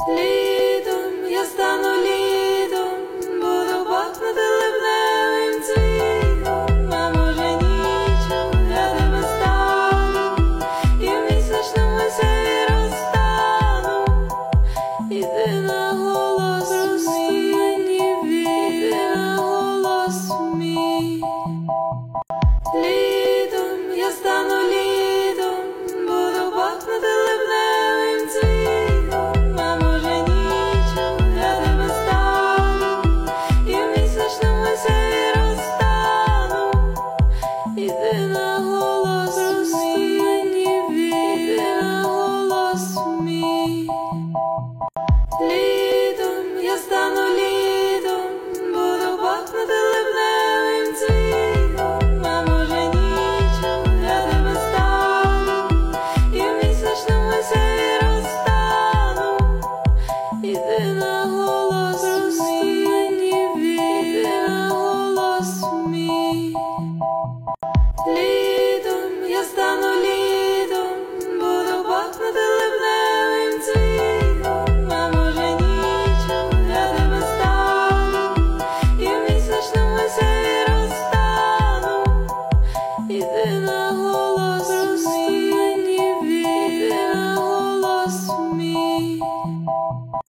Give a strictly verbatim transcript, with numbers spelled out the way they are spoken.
Літом я стану літом, буду пахнути липневим цвітом, а може нічого я тебе стану, і в місячному сяйві розтану. Іди на голос мій, іди на голос мій. Літом я стану літом, буду пахнути липневим цвітом, а може нічого я тебе стану, і в місячному сяйві розтану. Іди на голос мій, іди на голос мій. Літом я стану літом, буду пахнути липневим цвітом, а може нічого я тебе стану, і в місячному сяйві розтану. Іди на голос мій, іди на голос мій.